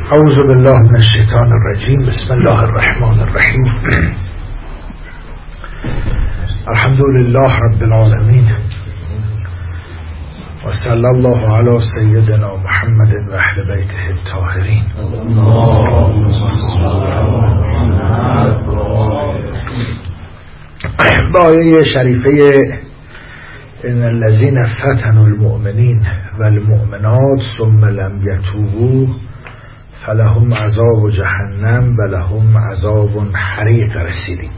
اعوذ بالله من الشیطان الرجیم. بسم الله الرحمن الرحیم. الحمد لله رب العالمین و صلی الله علی سیدنا محمد و اهل بیته الطاهرین. با آیه شریفه ان الذين فتنوا المؤمنین والمؤمنات ثم لم یتوبوا فلهم عذاب جهنم و لهم عذاب حریق رسیدیم.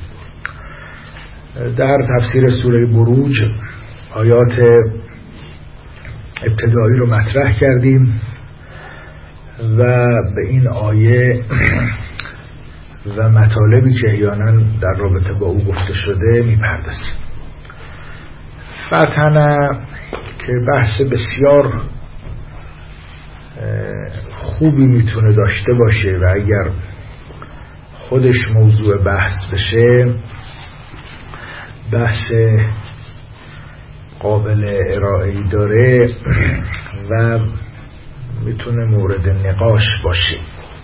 در تفسیر سوره بروج آیات ابتدایی رو مطرح کردیم و به این آیه و مطالبی که احیانا در رابطه با او گفته شده میپردازیم. فتنه که بحث بسیار خوبی میتونه داشته باشه و اگر خودش موضوع بحث بشه بحث قابل ارائه‌ای داره و میتونه مورد نقاش باشه.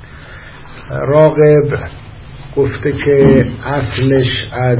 راغب گفته که اصلش از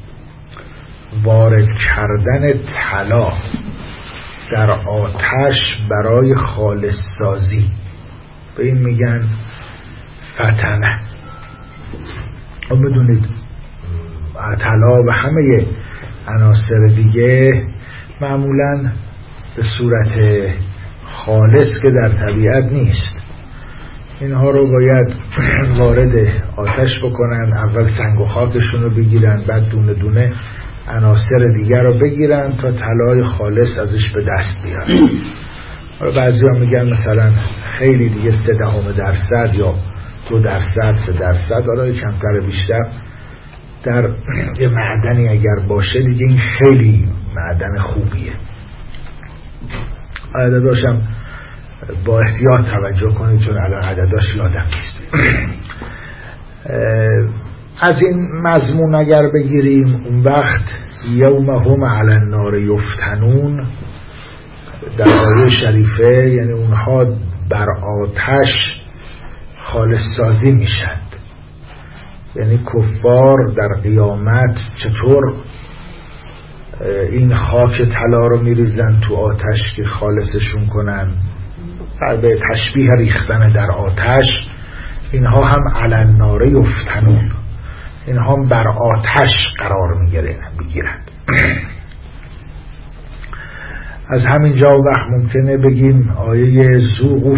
وارد کردن طلا در آتش برای خالص سازی، به این میگن فتنه. و بدونید طلا و همه عناصر دیگه معمولاً به صورت خالص که در طبیعت نیست، اینها رو باید وارد آتش بکنن، اول سنگ و خاکشون رو بگیرن، بعد دونه دونه عناصر دیگر رو بگیرن تا طلای خالص ازش به دست بیاد. بعضی ها میگن مثلا خیلی دیگه 0.3% یا 2%، 3%، حالا کمتر بیشتر در یه معدنی اگر باشه دیگه این خیلی معدن خوبیه. عدداشم با احتیاط توجه کنید چون الان عدداش یادم نیست. از این مضمون اگر بگیریم اون وقت یومهم علی النار یفتنون در آیه شریفه یعنی اونها بر آتش خالص سازی میشند. یعنی کفار در قیامت چطور این خاک طلا رو میریزن تو آتش که خالصشون کنن، به تشبیه ریختن در آتش، اینها هم علی النار یفتنون، اینها هم بر آتش قرار میگیرند. از همین جا وقت ممکنه بگیم آیه ذوقوا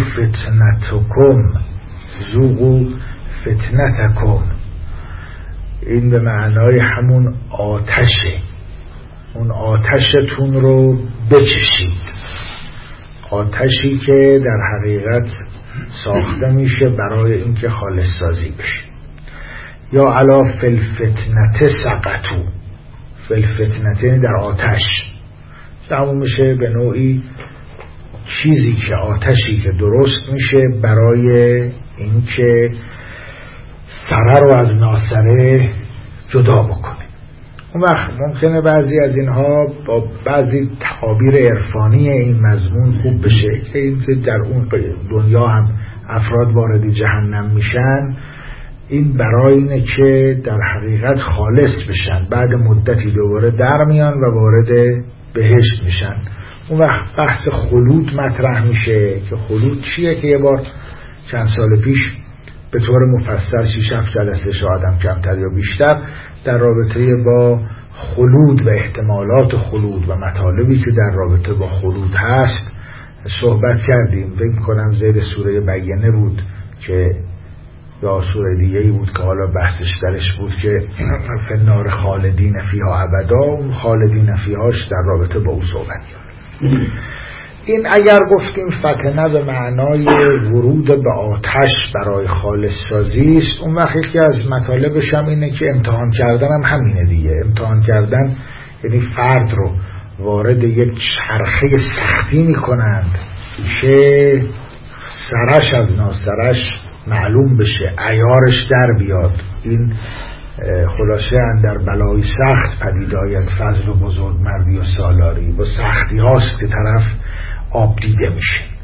فتنتکم، این به معنای همون آتشه، اون آتشتون رو بچشید، آتشی که در حقیقت ساخته میشه برای اینکه خالص سازی بشه. یا علا فلفتنت سقطو، فلفتنت در آتش همون میشه به نوعی چیزی که آتشی که درست میشه برای اینکه سره رو از ناسره جدا بکنه. اون وقت ممکنه بعضی از اینها با بعضی تعابیر عرفانی این مضمون خوب بشه که اینکه در اون دنیا هم افراد وارد جهنم میشن، این برای اینه که در حقیقت خالص بشن، بعد مدتی دوباره در میان و وارد بهشت میشن. اون وقت بحث خلود مطرح میشه که خلود چیه که یه بار چند سال پیش به طور مفصل 6-7 جلسه شاید کمتر یا بیشتر در رابطه با خلود و احتمالات خلود و مطالبی که در رابطه با خلود هست صحبت کردیم. فکر کنم زیر سوره بینه بود که یا سوره دیگه‌ای بود که حالا بحثش درش بود که فنار خالدین فیها ابدا، اون خالدین فیهاش در رابطه با او صحبت کرد. این اگر گفتیم فتنه به معنای ورود به آتش برای خالص سازی است، اون وقت یکی از مطالبش هم اینه که امتحان کردن هم همینه دیگه. امتحان کردن یعنی فرد رو وارد یک چرخه سختی میکنند که سرش از ناسرش معلوم بشه، عیارش در بیاد. این خلاصه اندر بلای سخت پدید آید فضل و بزرگ مردی و سالاری. با سختی هاست که طرف آب دیده میشه.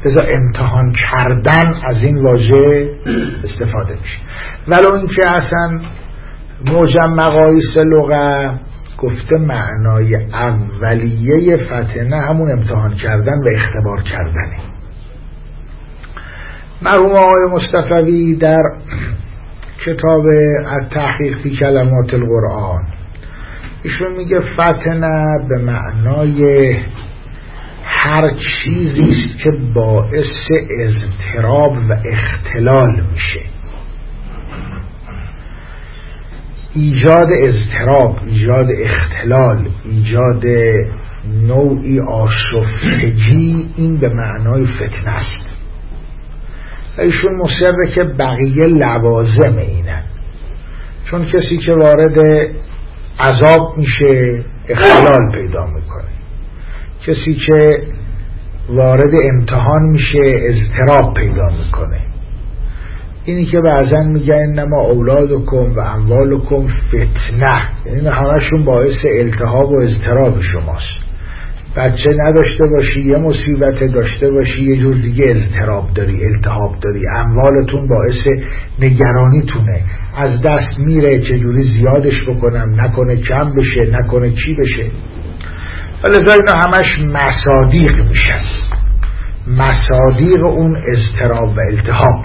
لذا امتحان کردن از این واژه استفاده میشه. ولو اینکه اصلا معجم مقاییس لغت گفته معنای اولیه فتنه همون امتحان کردن و اختبار کردنه. مرحوم آقای مصطفوی در کتاب التحقیق فی کلمات القرآن ایشون میگه فتنه به معنای هر چیزی است که باعث اضطراب و اختلال میشه، ایجاد اضطراب، ایجاد اختلال، ایجاد نوعی آشفتگی، این به معنای فتنه است. ایشون مصره که بقیه لوازم اینن، چون کسی که وارد عذاب میشه اختلال پیدا میکنه، کسی که وارد امتحان میشه اضطراب پیدا میکنه. اینی که بعضا میگن انما اولادکم و اموالکم فتنه، یعنی همشون باعث التهاب و اضطراب شماست. بچه نداشته باشی یه مصیبت، داشته باشی یه جور دیگه اضطراب داری، التهاب داری. اموالتون باعث نگرانیتونه، از دست میره چجوری زیادش بکنم، نکنه کم بشه، نکنه چی بشه. لذا اینا همش مصادیق میشن، مصادیق اون اضطراب و التهاب.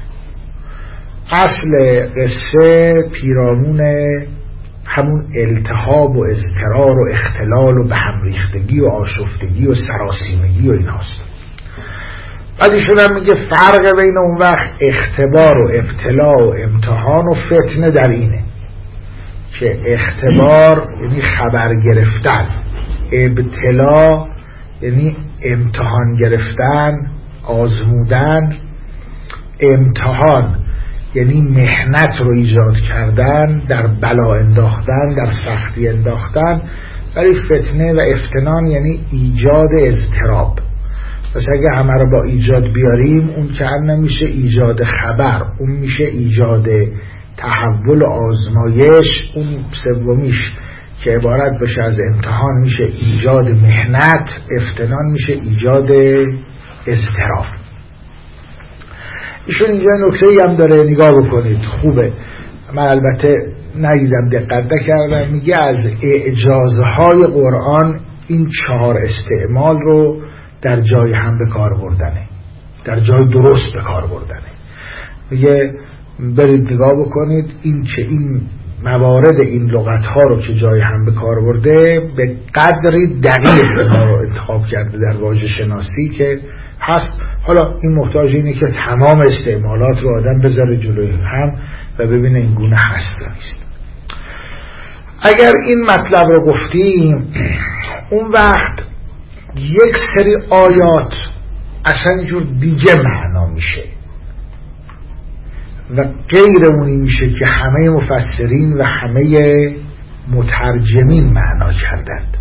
اصل قصه پیرامون همون التهاب و اضطرار و اختلال و به هم ریختگی و آشفتگی و سراسیمگی و این هاست. بعد ایشون هم میگه فرق بین اون وقت اختبار و ابتلا و امتحان و فتنه در اینه که اختبار یعنی خبر گرفتن، ابتلا یعنی امتحان گرفتن، آزمودن، امتحان یعنی محنت رو ایجاد کردن، در بلا انداختن، در سختی انداختن. ولی فتنه و افتنان یعنی ایجاد اضطراب. پس اگه همه رو با ایجاد بیاریم اون که نمیشه ایجاد خبر، اون میشه ایجاد تحول و آزمایش. اون سومیش که عبارت بشه از امتحان میشه ایجاد محنت، افتنان میشه ایجاد اضطراب. ایشون اینجا نکته‌ای هم داره، نگاه بکنید خوبه، من البته ندیدم، دقت نکردم. میگه از اعجازهای قرآن این 4 استعمال رو در جای هم به کار بردنه، در جای درست به کار بردنه. میگه برید نگاه بکنید این موارد این لغت‌ها رو که جای هم به کار برده به قدری دقیق اینا رو انتخاب کرده در واژه شناسی که هست. حالا این محتاج اینه که تمام استعمالات رو آدم بذاره جلوی هم و ببینه این گونه هست یا نیست. اگر این مطلب رو گفتیم اون وقت یک سری آیات اصلا جور دیگه معنا میشه و غیر اونی میشه که همه مفسرین و همه مترجمین معنا کردند.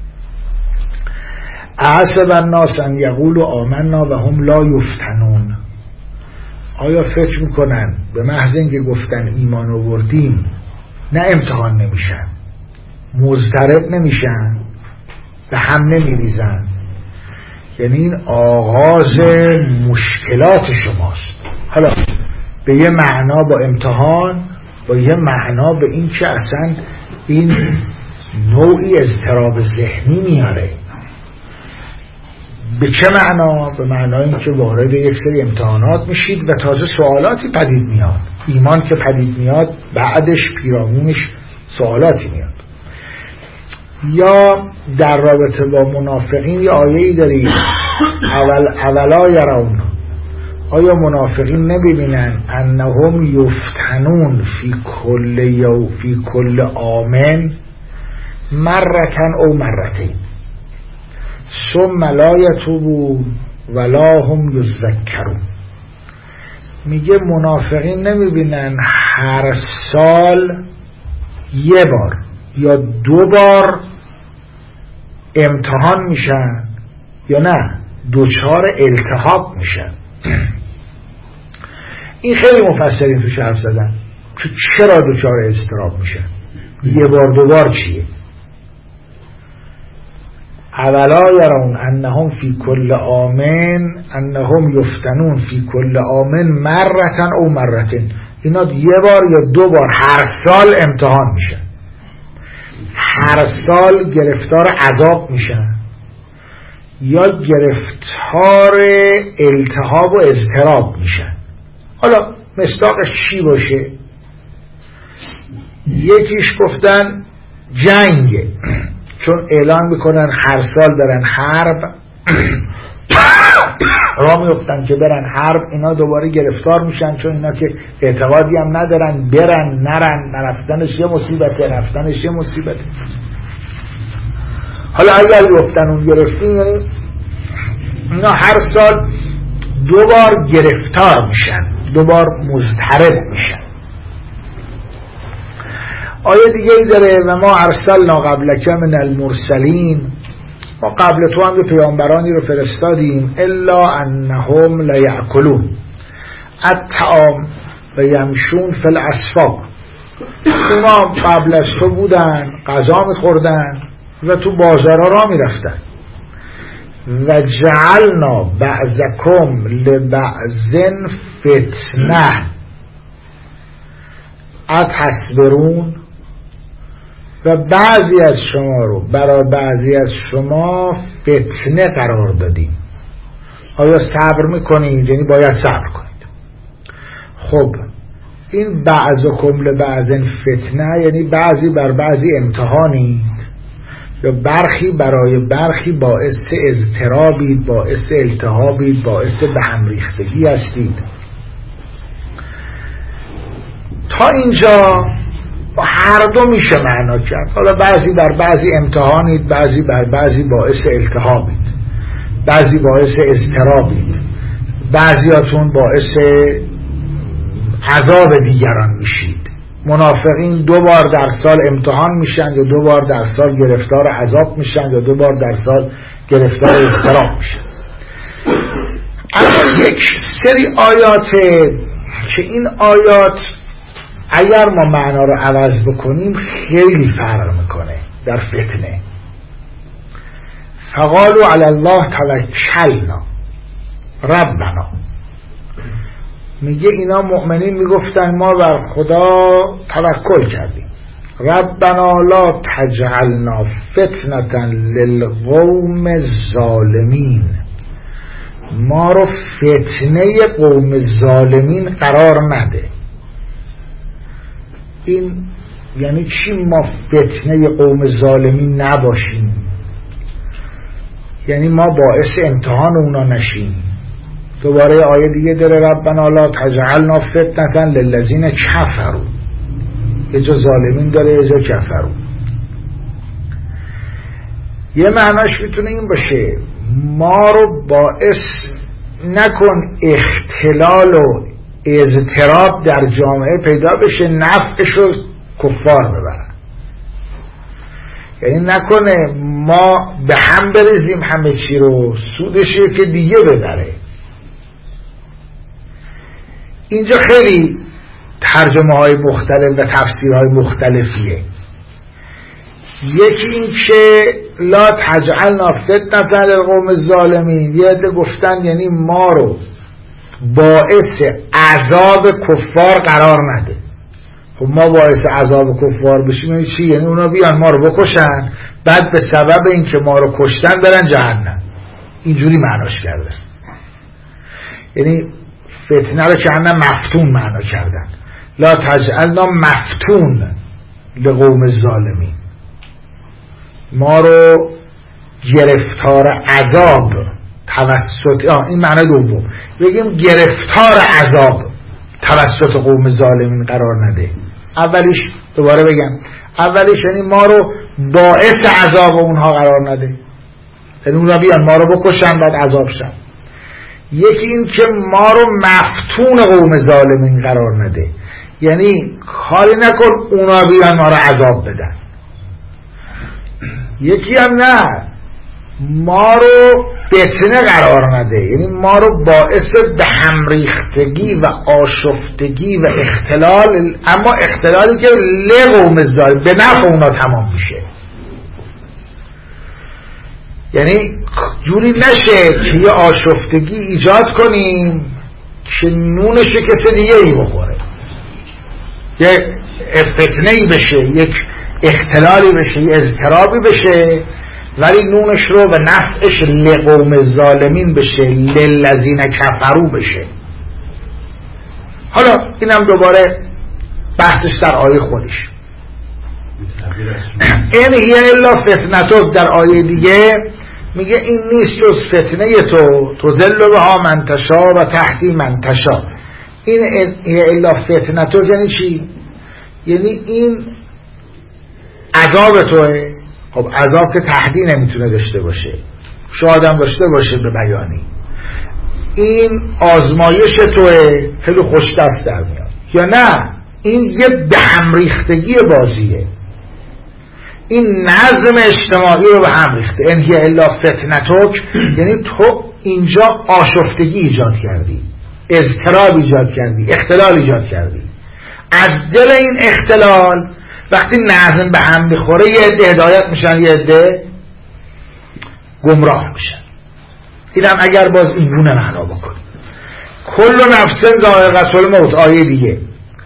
احسب الناس ان یقولوا آمنا و هم لا یفتنون. آیا فکر میکنن به محض اینکه گفتن ایمان آوردیم نه امتحان نمیشن، مضطرب نمیشن، به هم نمیریزن؟ یعنی این آغاز مشکلات شماست. حالا به یه معنا با امتحان، با یه معنا به این که اصلا این نوعی اضطراب ذهنی میاره. به چه معنا؟ به معنای این که وارد یک سری امتحانات میشید و تازه سوالاتی پدید میاد. ایمان که پدید میاد بعدش پیرامونش سوالاتی میاد. یا در رابطه با منافقین یه آیه‌ای داریم اولا یرون، آیا منافقین نمیبینن انهم یفتنون فی کل آمن مرتن او مرتین ثم لا یتوبون ولا هم یذکرون. میگه منافقین نمیبینن هر سال یه بار یا 2 بار امتحان میشن یا نه دوچار التهاب میشن. این خیلی مفسرین توش حرف زدن که چرا دوچار اضطراب میشن، 1 بار 2 بار چیه؟ اولا یرون انهم فی کل آمن انهم یفتنون فی کل آمن مرتن او مرتين. اینا یه بار یا دو بار هر سال امتحان میشن، هر سال گرفتار عذاب میشن یا گرفتار التهاب و اضطراب میشن. حالا مصداقش چی باشه؟ یکیش گفتن جنگه، چون اعلان میکنن هر سال برن حرب را میفتن که برن حرب، اینا دوباره گرفتار میشن، چون اینا که اعتقادی هم ندارن برن نرن، نرفتنش یه مصیبته، رفتنش یه مصیبته. حالا اگر گفتن اون گرفتیم، یعنی اینا هر سال دوبار گرفتار میشن، دوبار مضطرب میشن. آیه دیگه ای داره و ما ارسلنا قبلک من المرسلین، ما قبل تو هم پیامبرانی رو فرستادیم، الا انهم لیأکلون الطعام و یمشون فی الاسواق. اونا قبل از تو بودن، غذا میخوردن و تو بازارها را میرفتن. و جعلنا بعضکم لبعض فتنه اتصبرون، و بعضی از شما رو برای بعضی از شما فتنه قرار دادیم. آیا صبر میکنید؟ یعنی باید صبر کنید. خب این بعضکم لبعض فتنه یعنی بعضی بر بعضی امتحانید، یا برخی برای برخی باعث اضطرابید، باعث التهابید، باعث به هم ریختگی هستید. تا اینجا هر دو میشه معنا کرد. حالا بعضی بر بعضی امتحانید، بعضی بر بعضی باعث التهابید، بعضی باعث اضطرابید، بعضیاتون باعث عذاب دیگران میشید. منافقین دو بار در سال امتحان میشن، یا دو بار در سال گرفتار عذاب میشن، یا دو بار در سال گرفتار اضطراب میشن. اما یک سری آیات که این آیات اگر ما معنا رو عوض بکنیم خیلی فرق میکنه در فتنه. فقالوا علی الله توکلنا ربنا، میگه اینا مؤمنین میگفتن ما بر خدا توکل کردیم. ربنا لا تجعلنا فتنة للقوم الظالمین، ما رو فتنه قوم ظالمین قرار نده. این یعنی چی ما فتنه قوم ظالمین نباشیم؟ یعنی ما باعث امتحان اونا نشیم. دوباره آیه دیگه داره ربنا لا تجعلنا فتنة للذین کفروا، یه جا ظالمین داره یه جا کفروا. یه معناش میتونه این باشه ما رو باعث نکن اختلال و اضطراب در جامعه پیدا بشه، نفعش رو کفار ببرن. یعنی نکنه ما به هم بریزیم همه چی رو، سودش که دیگه ببره. اینجا خیلی ترجمه های مختلف و تفسیرهای مختلفیه. یکی این که لا تجعلنا فتنة للقوم الظالمین، یه عده گفتن یعنی ما رو باعث عذاب کفار قرار نده. خب ما باعث عذاب کفار بشیم یعنی چی؟ یعنی اونا بیان ما رو بکشن، بعد به سبب این که ما رو کشتن برن جهنم. اینجوری معناش کردن. یعنی فتنه رو جهنم مفتون معنا کردن. لا تجعلنا مفتون لقوم الظالمین، ما رو گرفتار عذاب توسط این معنی دوم، بگیم گرفتار عذاب توسط قوم ظالمین قرار نده. اولیش دوباره بگم، اولیش یعنی ما رو باعث عذاب اونها قرار نده، یعنی اونها بیان ما رو بکشن بعد عذاب شن. یکی این که ما رو مفتون قوم ظالمین قرار نده، یعنی کاری نکن اونا بیان ما رو عذاب بدن. یکی هم نه، ما رو فتنه قرار نده، یعنی ما رو باعث به هم ریختگی و آشفتگی و اختلال، اما اختلالی که لقوم ظالم به نفع اونا تمام میشه. یعنی جوری نشه که یه آشفتگی ایجاد کنیم که نونش کسی دیگه ای بخوره، یه فتنه‌ای بشه، یک اختلالی بشه، یه اضطرابی بشه، ولی نونش رو به نفعش لقوم الظالمین بشه، للذین کفروا بشه. حالا اینم دوباره بحثش در آیه خودش. این هی الا فتنتک در آیه دیگه میگه این نیست جز فتنه تو ذل بها من تشاء و تهدی من تشاء. این هی الا فتنتک یعنی چی؟ یعنی این عذاب توه. خب عذاب که تهدی نمیتونه داشته باشه، شاید هم داشته باشه به بیانی. این آزمایش توه، خیلی خوش دست در میاد. یا نه این یه به هم ریختگی بازیه، این نظم اجتماعی رو به هم ریخته. ان هی الا فتنتک یعنی تو اینجا آشفتگی ایجاد کردی، اضطراب ایجاد کردی، اختلال ایجاد کردی. از دل این اختلال وقتی نظم به هم میخوره یه عده هدایت میشن، یه عده گمراه میشن. اینم اگر باز این گونه معنا بکنیم کل نفس ذائقة الموت آیه دیگه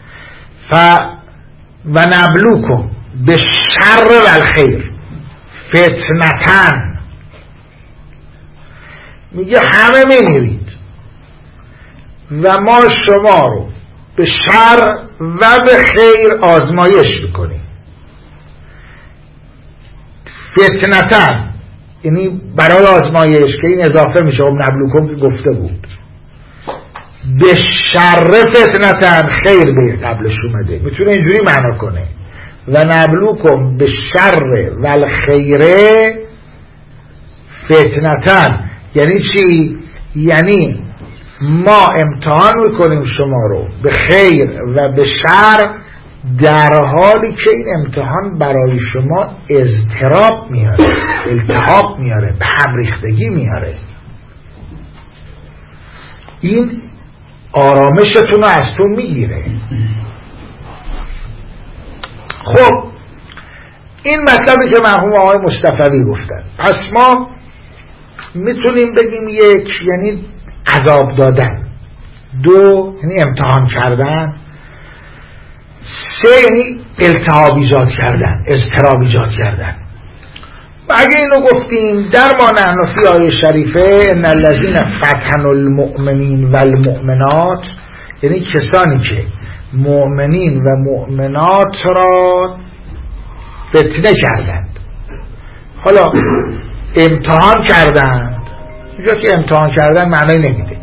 و نبلوکم به شر و الخیر فتنتن، میگه همه میمیرید و ما شما رو به شر و به خیر آزمایش میکنیم. فتنتن یعنی برای آزمایش که این اضافه میشه، خب نبلوکم که گفته بود. به شر فتنتن خیر به قبلش اومده، میتونه اینجوری معنا کنه و نبلوکم به شر و الخیره فتنتن. یعنی چی؟ یعنی ما امتحان میکنیم شما رو به خیر و به شر، در حالی که این امتحان برای شما اضطراب میاره، التهاب میاره، به هم ریختگی میاره. این آرامشتون رو از تو میگیره. خب این مطلبی که مرحوم آقای مصطفوی گفتن، پس ما میتونیم بگیم یک یعنی عذاب دادن، دو یعنی امتحان کردن، سه یعنی التهاب ایجاد کردن، اضطراب ایجاد کردن. و اگه اینو گفتیم در ما نحن فی آیه شریفه ان الذین فتنوا المؤمنین و المؤمنات، یعنی کسانی که مؤمنین و مؤمنات را فتنه کردند. حالا امتحان کردند، اینجا که امتحان کردن معنی نمیده.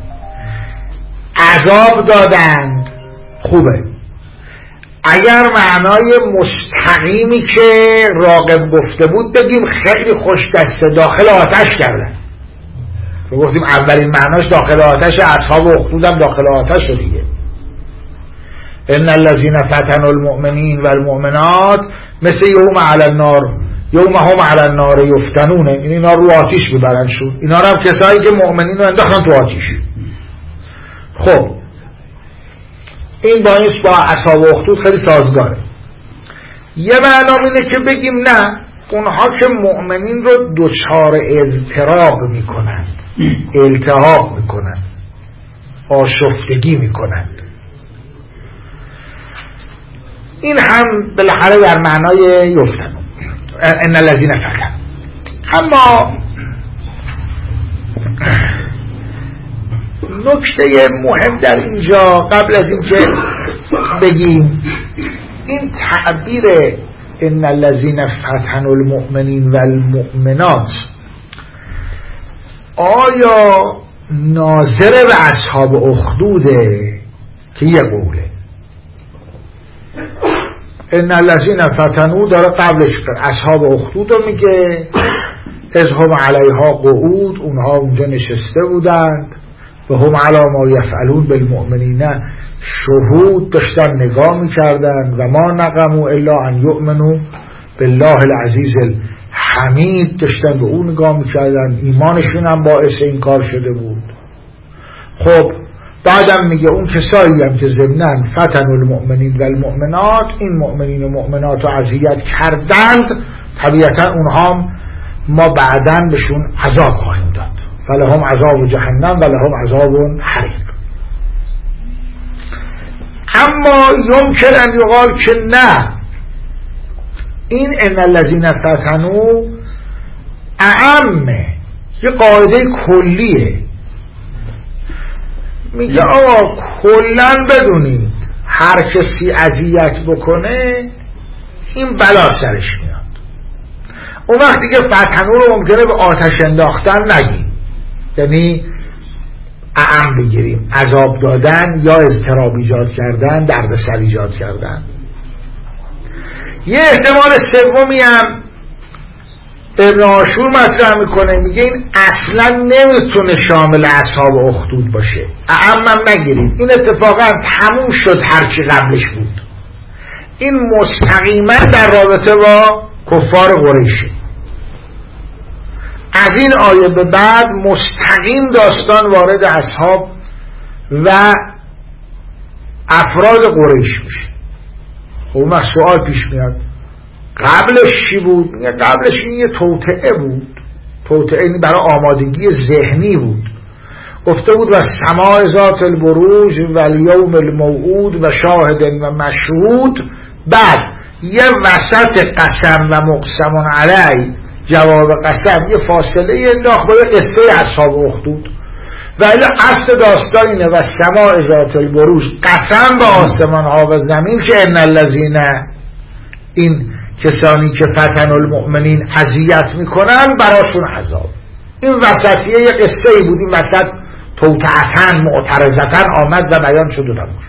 عذاب دادند خوبه. اگر معنای مستقیمی که راغب گفته بود بگیم خیلی خوش دسته، داخل آتش کردن. تو گفتیم اولین معناش داخل آتش، اصحاب اخدود هم داخل آتش دیگه. ان الذین فتنوا المؤمنین و المؤمنات مثل یوم علی النار یوم هم علی النار یفتنون، این اینا رو آتیش میبرن شد. اینا هم کسایی که مؤمنین رو انداختن تو آتیش. خب این با اصحاب اخدود خیلی سازگاره. یه معنا اینه که بگیم نه، اونها که مؤمنین رو دچار اضطراب میکنند، التهاب میکنند، آشفتگی میکنند، این هم بالاخره در معنای یفتنون ان الذین فتنوا. اما نکته مهم در اینجا قبل از اینکه بگیم این تعبیر ان الذین فتنوا المؤمنین و المؤمنات آیا ناظر به اصحاب اخدوده که یه قوله؟ ان الذین فتنوا داره قبلش اصحاب اخدود رو میگه، اذ هم علیها قعود، اونها اونجا نشسته بودند، و هم علی ما یفعلون بالمؤمنین شهود، داشتن نگاه میکردن، و ما نقموا الا ان یؤمنوا بالله العزیز الحمید، داشتن به اون نگاه میکردن، ایمانشون هم باعث این کار شده بود. خب بعدم میگه اون کسایی هم که ضمناً فتنوا المؤمنین و المؤمنات، این مؤمنین و مؤمنات رو اذیت کردند، طبیعتا اونها هم ما بعداً بهشون عذاب خواهیم داد، ولهم عذاب جهنم ولهم عذاب حریق. اما یمکن ان یقال که نه، این ان الذین فتنوا اعمه، یه قاعده کلیه. میگه آقا کلن بدونید هر کسی اذیت بکنه این بلا سرش میاد. اون وقت دیگه فتنو رو ممکنه به آتش انداختن نگیم، یعنی اعم بگیریم، عذاب دادن یا اضطراب ایجاد کردن، دردسر ایجاد کردن. یه احتمال سومی هم ابن عاشور مطرح میکنه، میگه این اصلا نمیتونه شامل اصحاب اخدود باشه، اعمم نگیریم، این اتفاقا تموم شد هرچی قبلش بود، این مستقیما در رابطه با کفار قریشه. از این آیه به بعد مستقیم داستان وارد اصحاب و افراد قریش میشه. خب اون سوال پیش میاد قبلش چی بود؟ میگه قبلش این یه توطئه بود، توطئه برای آمادگی ذهنی بود. گفته بود و سماع ذات البروج و الیوم الموعود و شاهد و مشهود، بعد یه وسط قسم و مقسم علی، جواب قسم، یه فاصله انداخت با یه قصه اصحاب اخدود. ولی اصل داستان اینه و سماع ذات البروج، قسم به آسمان ها و زمین که ان الذین، این کسانی که فتن المؤمنین اذیت میکنن براشون عذاب. این وسطیه یه قصه ای بود، این وسط توطئتن معترضتن آمد و بیان شد و تموم.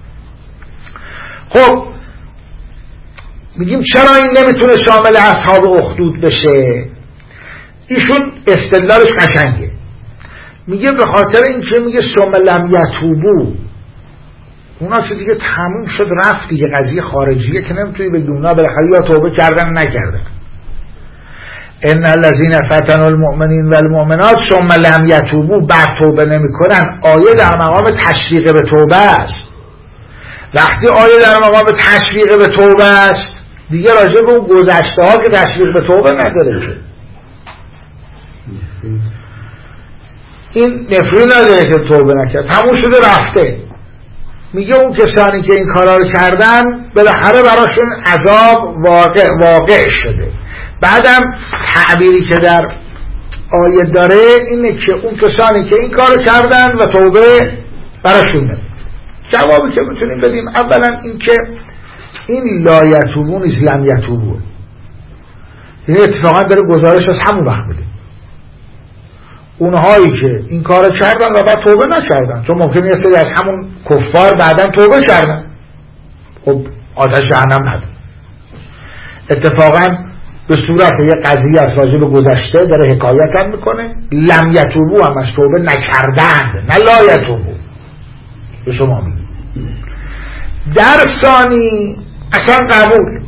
خب میگیم چرا این نمیتونه شامل اصحاب اخدود بشه؟ ایشون استدلالش قشنگه، میگه به خاطر اینکه میگه ثم لم یتوبوا، اونا چه دیگه تموم شد رفت دیگه، قضیه خارجیه که نمیتونی بگی اونا بالاخره یا توبه کردن نکردن. ان الذین فتنوا المؤمنین والمؤمنات ثم لم یتوبوا، بعد توبه نمیکنن، آیه در مقام تشویق به توبه است. وقتی آیه در مقام تشویق به توبه است دیگه راجع به اون گذشته ها که تشویق به توبه نداره که، این نفری نداره که توبه نکرد، تموم شده رفته. میگه اون کسانی که این کارا رو کردن بالاخره براشون عذاب واقع شده. بعدم تعبیری که در آیه داره اینه که اون کسانی که این کارو کردن و توبه براشون نمیاد. جوابی که میتونیم بدیم اولا این که این لا یتوبون از لم یتوبون، این اتفاقا داره گزارش از همون وقت بده، اونهایی که این کارو کردن و بعد توبه نکردن، چون ممکنه یه سری از همون کفار بعداً توبه کردن، خب آتش جهنم نداره. اتفاقا به صورت یه قضیه از راجع به گذشته داره حکایت هم میکنه، لم یتوبو هم از توبه نکردن، نه لا یتوبو به شما میگه. در ثانی اصلا قبول،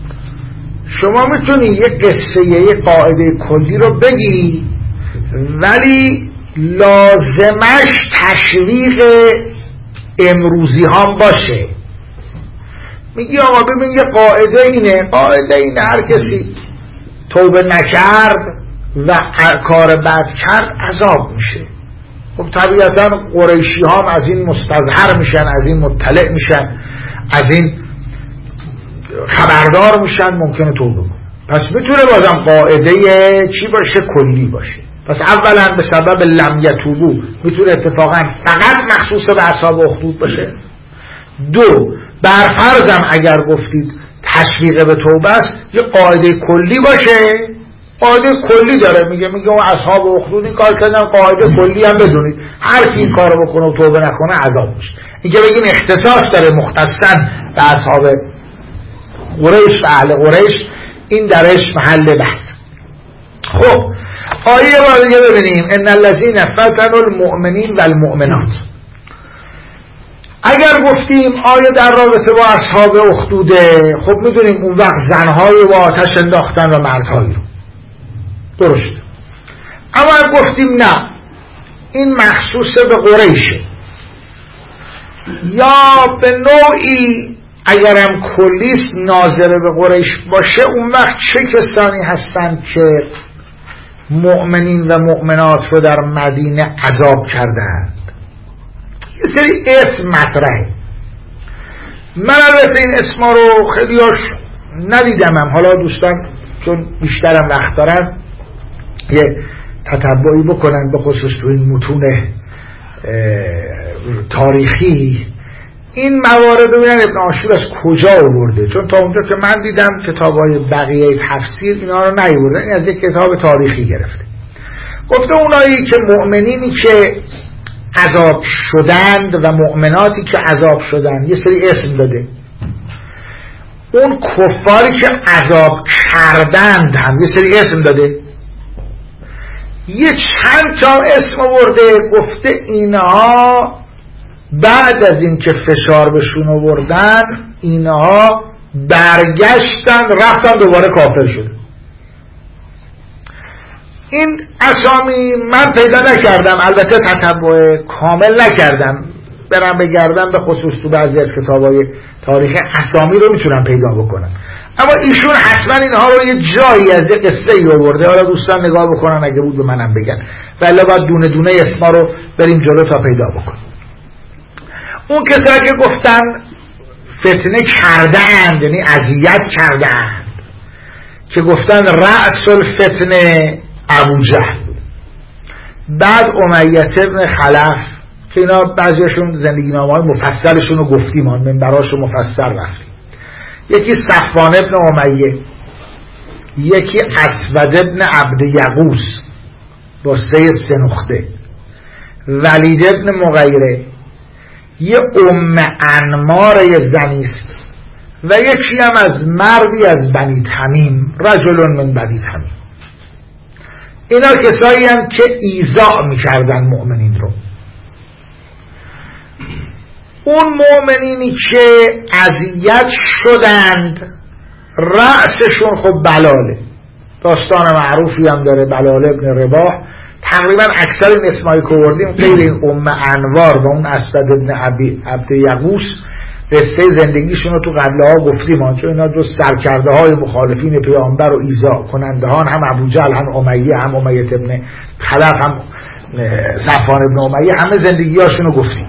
شما میتونی یه قصه، یه قاعده کلی رو بگی ولی لازمش تشویق امروزی هم باشه. میگی آقا ببین یه قاعده اینه هر کسی توبه نکرد و کار بد کرد عذاب میشه. خب طبیعتا قریشی هم از این مستظهر میشن، از این مطلع میشن، از این خبردار میشن، ممکنه توبه کنه. پس میتونه بازم قاعده چی باشه؟ کلی باشه. پس اولا به سبب لم یتوبو میتونه اتفاقا فقط مخصوص به اصحاب اخدود باشه. دو، برفرضم اگر گفتید تشویق به توبه است یه قاعده کلی باشه. قاعده کلی داره، میگه اون اصحاب اخدود این کار کردن، قاعده کلی هم بدونید هر کی این کارو بکنه و توبه نکنه عذاب میشه. اینکه بگیم اختصاص داره مختصاً به اصحاب قریش و اهل قریش، این درش محل بحث. خب آیه با دیگه ببینیم ان الذین فتنوا المؤمنین والمؤمنات. اگر گفتیم آیه در رابطه با اصحاب اخدوده، خب میدونیم اون وقت زنهای و آتش انداختن و مردهایی رو، درست. اما اگر گفتیم نه این مخصوص به قریشه، یا به نوعی اگرم کلیس ناظر به قریش باشه، اون وقت چه کسانی هستند که مؤمنین و مؤمنات رو در مدینه عذاب کردند. یه سری اسم مطرحه. من البته این اسما رو خیلیاش ندیدمم، حالا دوستان چون بیشترم وقت دارن یه تتبعی بکنن به خصوص تو این متون تاریخی این موارد رو ببینن ابن عاشور از کجا آورده، چون تا اونجا که من دیدم کتاب‌های بقیه تفسیر اینا رو نیاورده، این از یک کتاب تاریخی گرفته. گفته اونایی که مؤمنینی که عذاب شدند و مؤمناتی که عذاب شدند یه سری اسم داده، اون کفاری که عذاب کردند هم یه سری اسم داده، یه چند تا اسم آورده. گفته اینها بعد از این که فشار بهشون آوردن اینها برگشتن رفتن دوباره کافر شد. این اسامی من پیدا نکردم، البته تتبع کامل نکردم، برم بگردم به خصوص تو بعضی از کتابای تاریخ اسامی رو میتونم پیدا بکنم، اما ایشون حتما اینها رو یه جایی از یه قصه ای آورده. حالا دوستان نگاه بکنن اگه بود به منم بگن، ولی باید دونه دونه اسما رو بریم جلو تا پیدا بکنیم. اون کسایی که گفتن فتنه کردند یعنی اذیت کردند، که گفتن رأس الفتنه ابوجهل، بعد امیه ابن خلف که اینا بعضیشون زندگی نامه‌های مفصلشون رو گفتیم، منبراشو مفصل رفتیم. یکی صفوان ابن امیه، یکی اسود ابن عبد یغوث با 3 نقطه، ولید ابن مغیره، یه انمار یه زنیست و یکی هم از مردی از بنی تمیم، رجل من بنی تمیم. اینا کسایی هم که ایذا میکردن مؤمنین رو. اون مؤمنینی که اذیت شدند رأسشون خب بلاله، داستان معروفی هم داره، بلال ابن رباح. تقریبا اکثر این اسمایی که آوردیم غیر این انوار و اون اسود ابن عبد یغوث قصه زندگیشون رو تو قبلها گفتیم، چون اینا جز سرکرده های مخالفین پیامبر و ایذا کننده ها، هم ابوجهل هم امیه هم امیه ابن خلف هم صفوان ابن امیه، همه زندگیاشون رو گفتیم.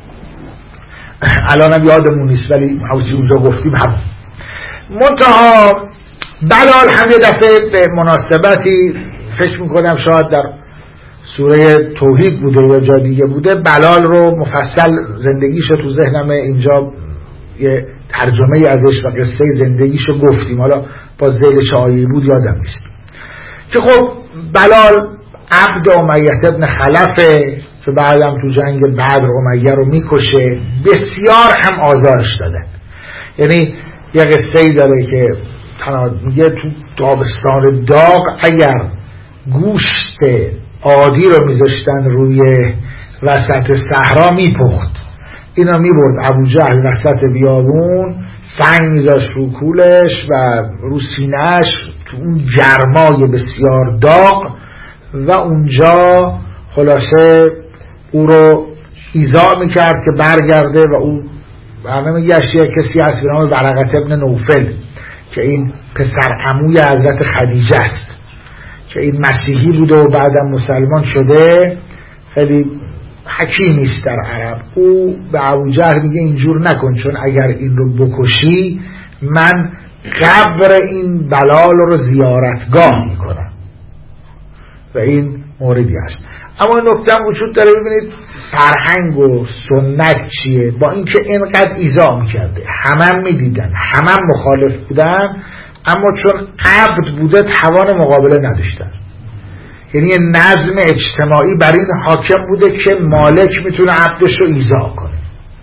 الانم یادمون نیست ولی حوضی اونجا گفتیم. هم منتها بلال هم یه دفعه به مناسبتی فکر میکنم شاید در سوره توحید بوده یا جا دیگه بوده، بلال رو مفصل زندگیشو تو ذهنم اینجا یه ترجمه ازش و قصه زندگیشو گفتیم، حالا با ذیل چه آیه‌ای بود یادم نیست. که خب بلال عبد امیه ابن خلفه که بعدم تو جنگ بدر امیه رو میکشه، بسیار هم آزارش دادن. یعنی یه قصه‌ای داره که میگه تو تابستان داغ اگر گوشت عادی رو میذاشتن روی وسط صحرا میپخت، اینا میبرد ابوجهل وسط بیابون، سنگ میذاشت رو کولش و رو سینه‌اش تو اون گرمای بسیار داغ و اونجا خلاصه او رو ایذا میکرد که برگرده و او همه میگشت. کسی هست به نام ورقه ابن نوفل که این پسر عموی حضرت خدیجه است که این مسیحی بوده و بعدم مسلمان شده، خیلی حکیمی است در عرب. او به ابوجهل میگه اینجور نکن، چون اگر این رو بکشی من قبر این بلال رو زیارتگاه میکنم و این موردی است. اما نکته هم وجود داره، ببینید فرهنگ و سنت چیه، با اینکه اینقدر ایذا میکرده همه میدیدن، همه مخالف بودن، اما چون عبد بوده توان مقابله نداشتن. یعنی یه نظم اجتماعی بر این حاکم بوده که مالک میتونه عبدش رو ایذا کنه.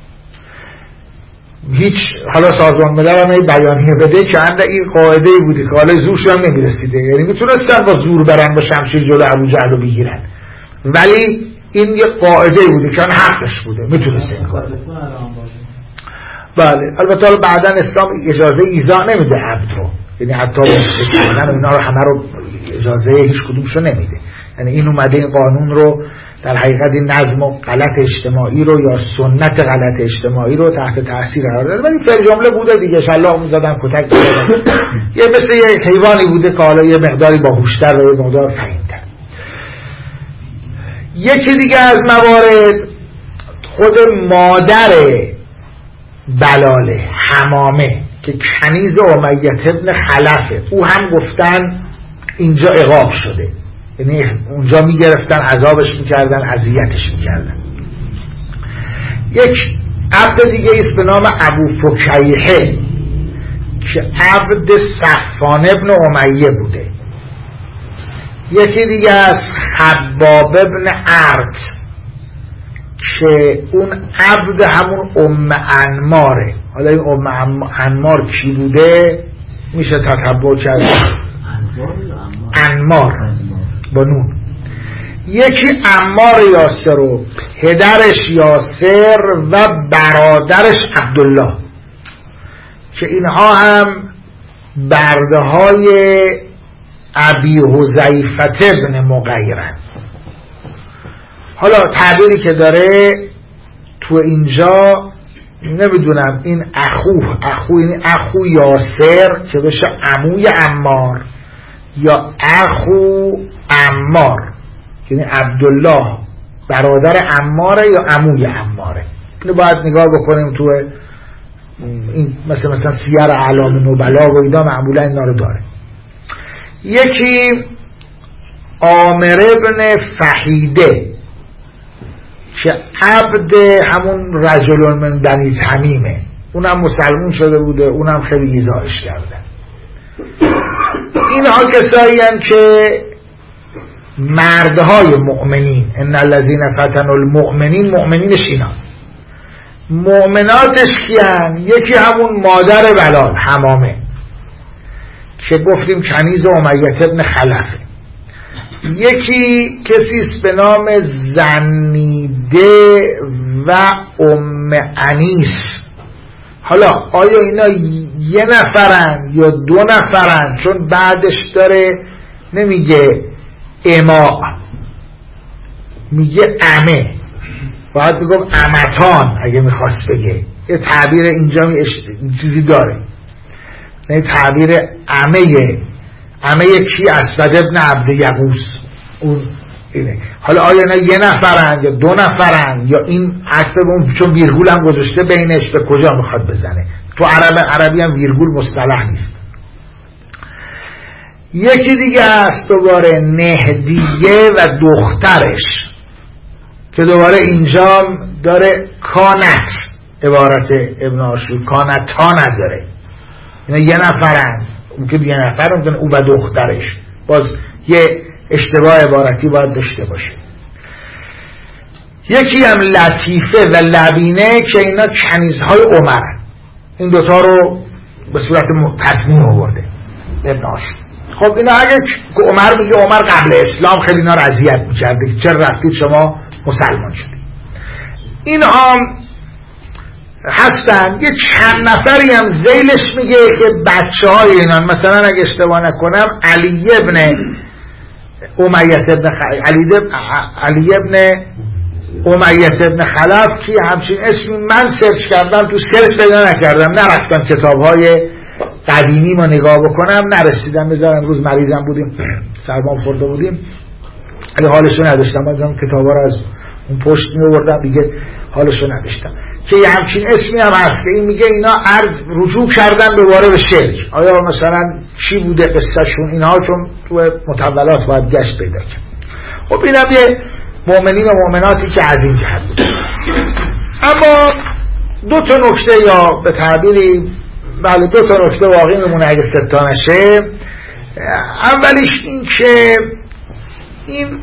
هیچ حالا سازمان ملل هم بیانیه بده که انده این قاعده ای بوده که حالا زورش هم نمیرسیده، یعنی میتونستن با زور برن با شمشیر جلو ابوجهل رو بگیرن، ولی این یه قاعده ای بوده که حقش بوده میتونست این کار. بله البته بعداً اسلام اجازه ایذا نمیده عبد رو، یعنی حتی اینا رو همه رو اجازه هیچ کدومشو نمیده. یعنی این اومده این قانون رو در حقیقت این نظم و غلط اجتماعی رو یا سنت غلط اجتماعی رو تحت تاثیر قرار داده، ولی فر جمله بوده دیگه، شلاق می‌زدن کتک می‌زدن. یه مثل یه حیوانی بوده که حالا یه مقداری باهوشتر و یه مقدار فهیم‌تر. یکی دیگه از موارد خود مادر بلاله، حمامه، که کنیز امیة ابن خلفه. او هم گفتن اینجا عقاب شده، یعنی اونجا میگرفتن عذابش میکردن، اذیتش میکردن. یک عبد دیگه است به نام ابو فکیحه که عبد صفوان ابن امیه بوده. یکی دیگه از حباب ابن ارد که اون عبد همون ام انماره. حالا این ام انمار کی بوده میشه تتبع کرد. انمار با نون. یکی عمار یاسر و پدرش یاسر و برادرش عبدالله که اینها هم برده های ابی حذیفه ابن مغیرن. حالا تعبیری که داره تو اینجا نمیدونم این اخو یعنی اخو یاسر که بشه عموی عمار یا اخو عمار یعنی عبدالله برادر عماره یا عموی عماره. اینو باید نگاه بکنیم تو این مثلا سیر اعلام نبلا و اینا معمولا اینا رو داره. یکی عامر ابن فحیده که عبد همون رجل من بنی تمیمه، اونم مسلمون شده بوده، اونم خیلی ایذاش کرده. اینها کسایی هستند که مردهای مؤمنین، ان الذين فتنوا المؤمنین، مؤمنینش اینا. مؤمناتش کیان؟ یکی همون مادر بلال حمامه که گفتیم کنیز امیة ابن خلفه. یکی کسیست به نام زنیده و ام انیس. حالا آیا اینا یه نفرن یا دو نفرن؟ چون بعدش داره نمیگه اما، میگه امه، باید بگم امتان اگه میخواست بگه. یه تعبیر اینجا چیزی داره، یعنی تعبیر امه کی؟ اسود ابن عبد یغوث اون اینه. حالا آیا اینا یه نفرن یا دو نفرن یا این عکس اون چون ویرگول هم گذاشته بینش به کجا میخواد بزنه؟ تو عربی هم ویرگول مصطلح نیست. یکی دیگه است دوباره نهدیه و دخترش که دوباره اینجا داره کانت، عبارت ابن عاشور کانتا نداره، اینا یه نفرن، ممکن یه نفر، ممکن او و دخترش، باز یه اشتباه عبارتی باید داشته باشه. یکی هم لطیفه و لبینه که اینا کنیزهای عمرن. این دوتا رو به صورت تصمیم آورده ابن عاشور. خب اینا اگه عمر میگه عمر قبل اسلام خیلی اینا رو اذیت می‌کرده که چرا رفتید شما مسلمان شدید. این هم هستن. یه چند نفری هم ذیلش میگه که بچه های اینان، مثلا اگه اشتباه نکنم علی ابن امیة ابن علی ابن امیة ابن خلف کی همچین اسمی من سرچ کردم، تو سرچ پیدا نکردم، نرفتم کتاب های قدیمی ما نگاه بکنم، نرسیدم. بذارم روز مریضم بودیم، سرما خورده بودیم، ولی حالشو نداشتم، بعدم کتابا رو از اون پشت می‌آوردم دیگه، حالشو نداشتم. که یه همچین اسمی هم هست که این میگه اینا رجوع کردن دوباره به شرک. آیا مثلا چی بوده قصهشون اینها؟ چون تو مطولات باید گشت پیدا کرد. خب اینم یه مؤمنین و مؤمناتی که از این جهت بود. اما دو تا نکته، یا به تعبیری بله دو تا نکته واقعی میمونه اگه ستا نشه. اولیش این که این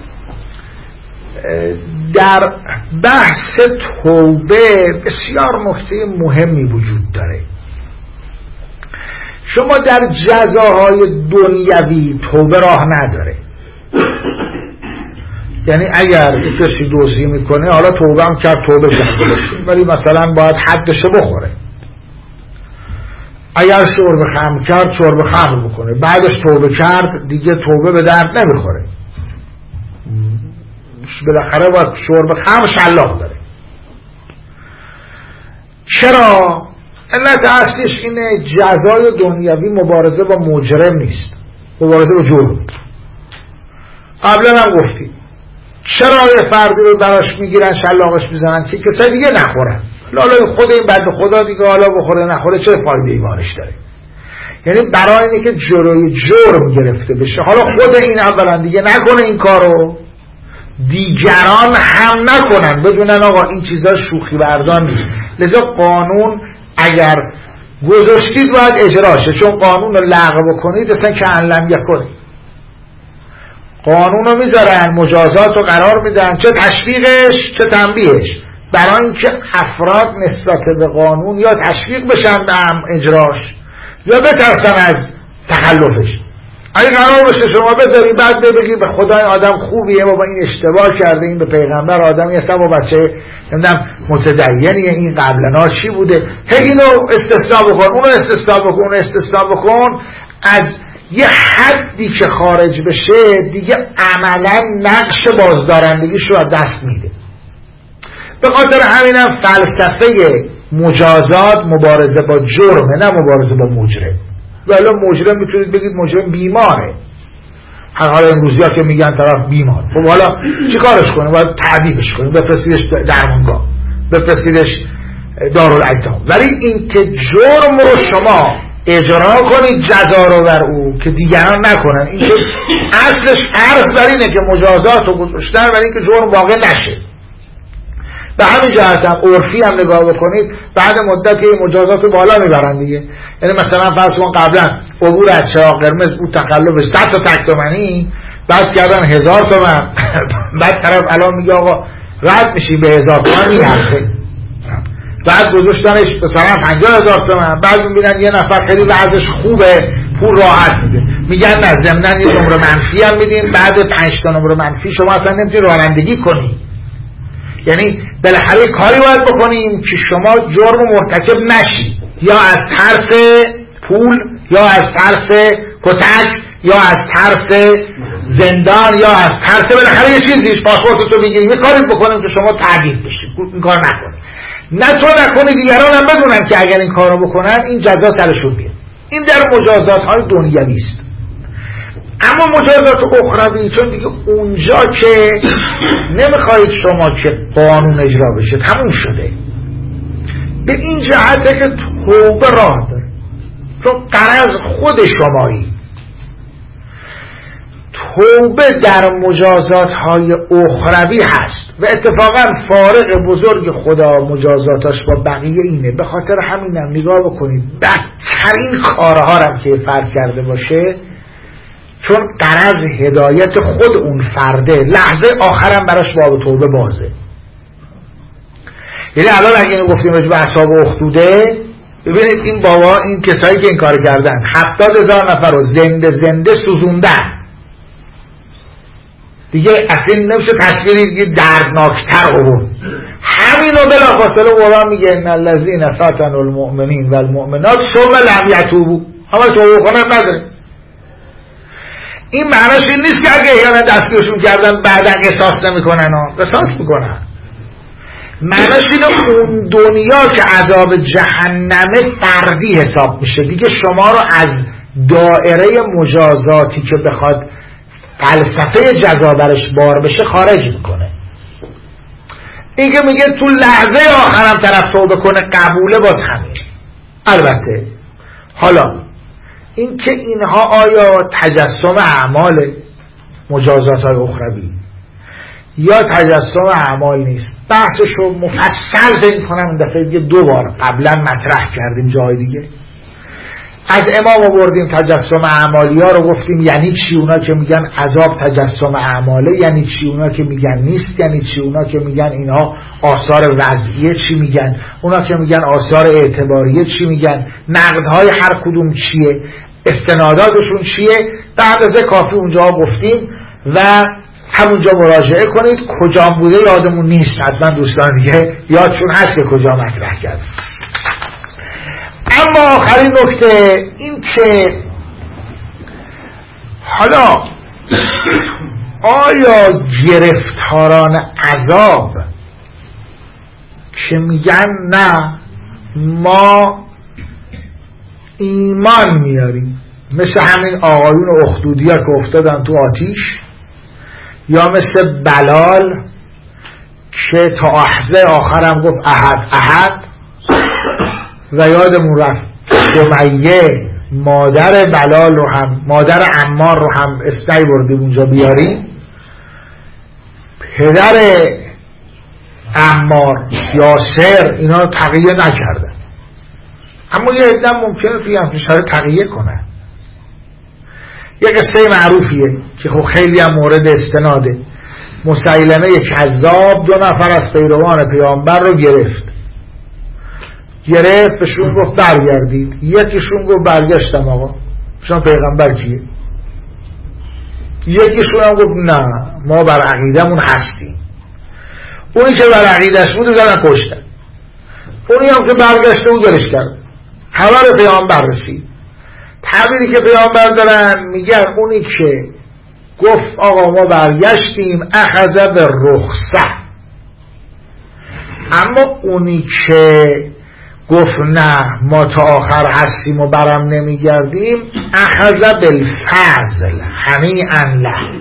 در بحث توبه بسیار نکته مهمی وجود داره. شما در جزاهای دنیوی توبه راه نداره. یعنی اگر کسی دزدی میکنه، حالا توبه هم کرد، توبه جزا باشه، ولی مثلا باید حدشو بخوره. اگر شرب خمر کرد، شرب خمر بکنه، بعدش توبه کرد، دیگه توبه به درد نمیخوره. بالاخره باید شرب خمر شلاق داره. چرا؟ علت اصلیش اینه جزای دنیوی مبارزه با مجرم نیست، مبارزه با جرم. قبلا هم گفتیم چرا یه فردی رو براش میگیرن شلاقش میزنن که کسای دیگه نخورن؟ لالا خود این بنده خدا دیگه حالا بخوره نخوره چه فایده ایمانش داره؟ یعنی برای اینه که جلوی جرم گرفته بشه. حالا خود این اولا دیگه نکنه این کارو، دیگران هم نکنن، بدونن آقا این چیزا شوخی بردار نیست. لذا قانون اگر گذاشتید باید اجرا شه، چون قانون رو لغو بکنید اصلا که علم یکنه. قانون رو میذارن، مجازات رو قرار میدن، چه تشویقش چه تنبیهش، برای اینکه افراد نسبت به قانون یا تشویق بشن به هم اجراش یا بترسن از تخلفش. اگه قرار باشه شما بذاری بعد بگی به خدای آدم خوبیه بابا این اشتباه کرده، این به پیغمبر آدمی هستم و بچه نمیدونم متدینیه، این قبلنا چی بوده، هی اینو استثناء بکن اونو استثناء بکن اونو استثناء بکن، از یه حدی که خارج بشه دیگه عملا نقش بازدارندگیش رو از دست میده. به خاطر همینم فلسفه مجازات مبارزه با جرمه، نه مبارزه با مجرم. ولی مجرم میتونید بگید مجرم بیماره، حالا امروزی ها که میگن طرف بیمار، خب حالا چی کارش کنه؟ باید تعدیبش کنه، بفرستیدش درمانگاه، بفرستیدش دارالایتام. ولی این که جرم رو شما اجرا کنید جزا رو بر او که دیگران نکنن، این که اصلش فرض بر اینه که مجازات رو گذاشتن برای اینکه جرم واقع نشه. به همین جهت هم عرفی هم نگاه بکنید بعد مدت این مجازات رو بالا میبرن دیگه. یعنی مثلا فرض کن قبلا عبور از چراغ قرمز بود تخلفش 100 تا تک تومانی، بعد کردن 1000 تومن بعد طرف الان میگه آقا رد میشی به 1000 تومن میارزه، بعد گذاشتنش مثلا 50000 تومن، بعد میبینن یه نفر خیلی وضعش خوبه پول راحت میده، میگن نه ضمن یه نمره منفی هم میدیم، بعد 5 تا نمره منفی شما اصلا نمیتونی رانندگی کنی. یعنی بالاخره کاری باید بکنیم که شما جرم مرتکب نشی، یا از ترس پول یا از ترس کتک یا از ترس زندان یا از ترس بالاخره یه چیزیش پاسپورت تو بگیریم یه کاری بکنیم که شما تعقیب بشید. این کار نکنید، نه تو نکنی دیگران هم بدونن که اگر این کارو بکنن این جزا سرشون بیاد. این در مجازات های دنیوی است. اما مجازات اخروی، چون دیگه اونجا که نمیخواید شما که قانون اجرا بشه تموم شده، به این جهته که توبه راه داره، چون غرض خود شمایی. توبه در مجازات های اخروی هست و اتفاقا فارق بزرگ خدا مجازاتاش با بقیه اینه. به خاطر همینم نگاه بکنید بدترین کارها هم که فرق کرده باشه، چون غرض هدایت خود اون فرده، لحظه آخرم براش باب توبه بازه. یعنی الان اگه اینو گفتیم راجع به اصحاب اخدوده، ببینید این بابا این کسایی که این کار کردن 70,000 نفر رو زنده سوزوندن دیگه، اصلا نمیشه تصویری دیگه دردناکتر رو همینو بلافاصله قرآن میگه ان الذین فتنوا المؤمنین والمؤمنات ثم لم یتوبوا، همه توبه کنن نداره. این معناش این نیست که اگه احیانا دستگیرشون کردن بعدا قصاص نمیکنن، قصاص میکنن. معناش اینه اون دنیا که عذاب جهنمه فردی حساب میشه دیگه، شما رو از دائره مجازاتی که بخواد فلسفه جزا برش بار بشه خارج میکنه. این که میگه تو لحظه آخرم طرف توبه کنه قبوله، باز همین. البته حالا این که اینها آیا تجسم اعمال مجازات های اخروی یا تجسم اعمال نیست، بحثش رو مفصل فکر کنم این دفعه دیگه 2 بار قبلا مطرح کردیم جای دیگه. از امام آوردیم تجسم اعمالی ها رو گفتیم یعنی چی، اونا که میگن عذاب تجسم اعماله یعنی چی، اونا که میگن نیست یعنی چی، اونا که میگن اینها آثار وضعیه چی میگن، اونا که میگن آثار اعتباریه چی میگن، نقدهای هر کدوم چیه، استناداتشون چیه. به اندازه کافی اونجا گفتیم و همونجا مراجعه کنید. کجا بوده یادمون نیست، حتما دوستان دیگه یادشون هست که کجا مطرح کرد. اما آخرین نکته این که حالا آیا گرفتاران عذاب که میگن نه ما ایمان میاریم، مثل همین آقایون اخدودی ها که افتادن تو آتیش، یا مثل بلال که تا لحظه آخرم گفت احد احد. و یادمون رفت سمیه مادر بلال رو هم، مادر عمار رو هم استی بردیم اونجا بیاریم. پدر عمار یاسر اینا تقیه نکردن، اما یه عده ممکنه توی همچین شرایط تقیه کنن. یه قصه معروفیه که خب خیلی هم مورد استناده. مسیلمه کذاب 2 نفر از پیروان پیامبر رو گرفت بهشون گفت برگردید. یکیشون گفت برگشتم آقا، شما پیغمبر کیه؟ یکیشون هم گفت نه ما بر عقیدمون هستیم. اونی که بر عقیدش بود زدن کشتن، اونی هم که برگشته بود دلش کرد. خبر پیامبر رسید. تعبیری که پیامبر دارن میگن اونی که گفت آقا ما برگشتیم اخذ به رخصه، اما اونی که گفت نه ما تا آخر هستیم و برم نمیگردیم اخذ بالفضل هنیئا له.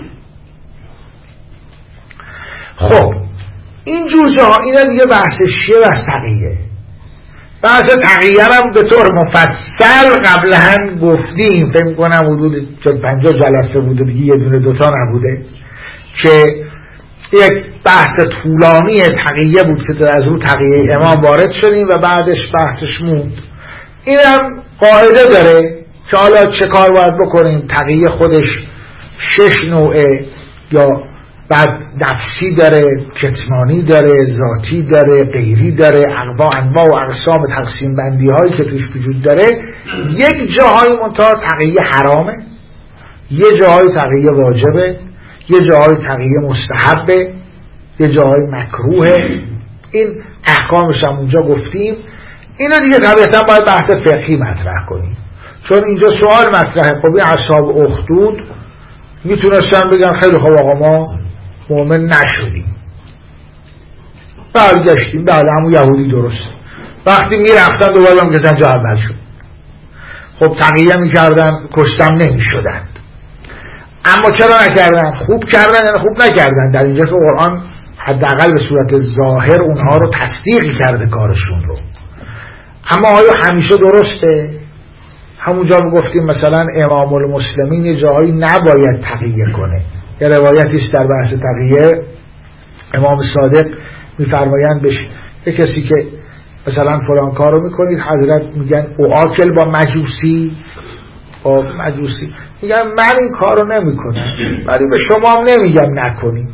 خب این جور جاها اینا دیگه بحث شیعه و تقیه. بحث تقیه هم به طور مفصل قبلا گفتیم، فکر می‌کنم حدود 50 جلسه بوده دیگه، یه دونه دوتا نبوده، که یک بحث طولانی تقیه بود که از رو تقیه امام وارد شدیم و بعدش بحثش موند. این هم قاعده داره که حالا چه کار باید بکنیم. تقیه خودش 6 نوعه، یا بعد نفسی داره، کتمانی داره، ذاتی داره، غیری داره، انواع و اقسام تقسیم بندی هایی که توش وجود داره. یک جاهای منتها تقیه حرامه، یه جاهای تقیه واجبه، یه جاهای تقیه مستحبه، یه جاهای مکروهه. این احکامش هم اونجا گفتیم. اینا دیگه طبیعتا باید بحث فقهی مطرح کنیم، چون اینجا سوال مطرحه. خب این اصحاب اخدود میتونستن بگن خیلی خوب آقا ما مؤمن نشدیم، برگشتیم، بله همون یهودی درست. وقتی میرفتن دوباره هم کسن جا اول شد. خب تقیه میکردن، کشتم نمیشدند. اما چرا نکردن؟ خوب کردن یا خوب نکردن؟ در اینجا که قرآن حداقل به صورت ظاهر اونها رو تصدیق کرده کارشون رو. اما آیا همیشه درسته؟ همونجا گفتیم مثلا امام المسلمین یه جایی نباید تقیه کنه. یه روایتیست در بحث تقیه، امام صادق میفرمایند بهش یه کسی که مثلا فلان کارو میکنید، حضرت میگن او آکل با مجوسی میگن من این کارو نمیکنم ولی به شما هم نمیگم نکنید.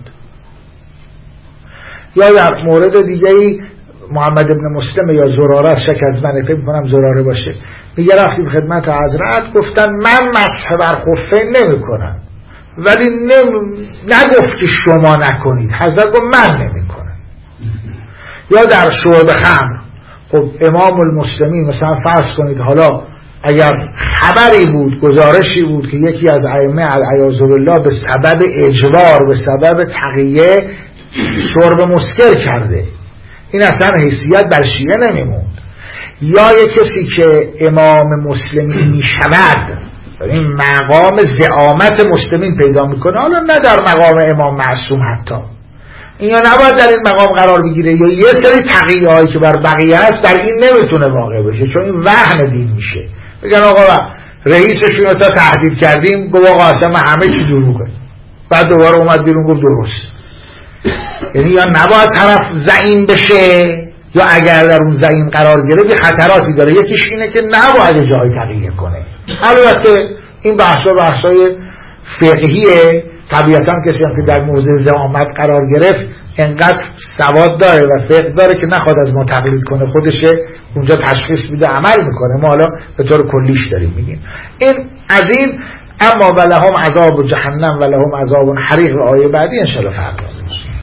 یا در مورد دیگه‌ای محمد ابن مسلم یا زراره از شک از من، فکر می‌کنم زراره باشه، میگه رفتیم خدمت حضرت گفتن من مسح بر خفین نمی‌کنم ولی نگفت که شما نکنید. حضرت گفت من نمی‌کنم. یا در شرب خمر، خب امام المسلمین مثلا فرض کنید حالا اگر خبری بود، گزارشی بود که یکی از ائمه العیاذ بالله به سبب اجبار، به سبب تقیه شرب مسکر کرده، این اصلا حیثیت بر شیعه نمیموند. یا یک کسی که امام مسلمین میشود، این مقام زعامت مسلمین پیدا میکنه، حالا نه در مقام امام معصوم حتی، این یا نباید در این مقام قرار بگیره. یا یه سری تقیه هایی که بر بقیه هست در این نمیتونه واقع بشه، چون این وهن دین میشه. بگن آقا رئیسشون رو تا تهدید کردیم، گفت آقا اصلا من همه چی دروغه، بعد دوباره اومد بیرون گفت درست. یعنی یا نباید طرف زعیم بشه، یا اگر در اون زعیم قرار گرفت خطراتی داره. یکیش اینه که نباید جای تغییر کنه. البته این بحثای فقهیه، طبیعتا کسی هم که در موضع زعامت قرار گرفت انقدر سواد داره و فقه داره که نخواد از ما تقلید کنه، خودشه اونجا تشخیص میده، عمل میکنه. ما حالا به طور کلیش داریم میگیم این از این. اما ولهم عذاب جهنم ولهم عذاب حریق، آیه بعدی ان شاء الله فرق